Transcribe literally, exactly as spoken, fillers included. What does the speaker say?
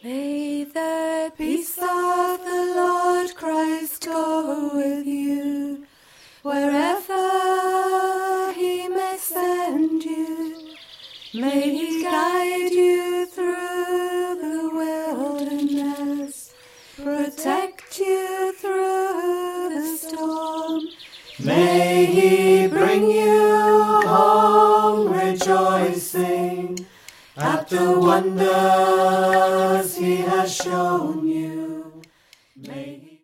May the peace of the Lord Christ go with you, wherever he may send you. May he guide you through the wilderness, protect you through the storm. May he bring you home rejoicing at the wonders he has shown you.